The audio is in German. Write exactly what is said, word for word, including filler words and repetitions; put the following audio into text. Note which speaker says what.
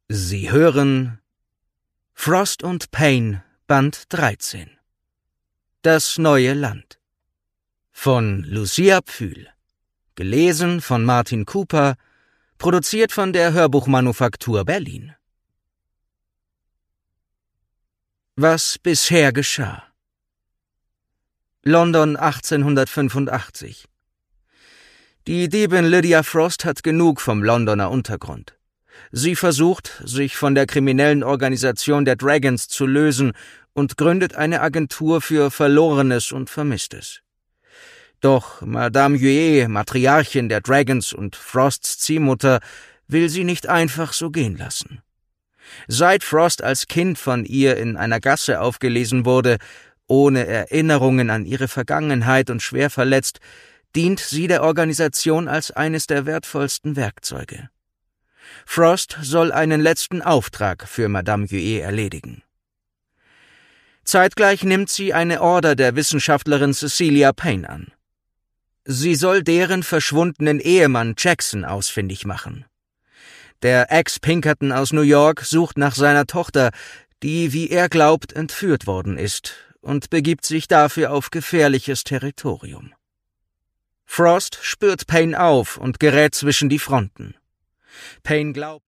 Speaker 1: Sie hören Frost und Payne, Band dreizehn. Das neue Land. Von Lucia Pfühl. Gelesen von Martin Cooper. Produziert von der Hörbuchmanufaktur Berlin. Was bisher geschah. London achtzehnhundertfünfundachtzig. Die Diebin Lydia Frost hat genug vom Londoner Untergrund. Sie versucht, sich von der kriminellen Organisation der Dragons zu lösen und gründet eine Agentur für Verlorenes und Vermisstes. Doch Madame Huet, Matriarchin der Dragons und Frosts Ziehmutter, will sie nicht einfach so gehen lassen. Seit Frost als Kind von ihr in einer Gasse aufgelesen wurde, ohne Erinnerungen an ihre Vergangenheit und schwer verletzt, dient sie der Organisation als eines der wertvollsten Werkzeuge. Frost soll einen letzten Auftrag für Madame Huet erledigen. Zeitgleich nimmt sie eine Order der Wissenschaftlerin Cecilia Payne an. Sie soll deren verschwundenen Ehemann Jackson ausfindig machen. Der Ex-Pinkerton aus New York sucht nach seiner Tochter, die, wie er glaubt, entführt worden ist, und begibt sich dafür auf gefährliches Territorium. Frost spürt Payne auf und gerät zwischen die Fronten. Payne glaubt,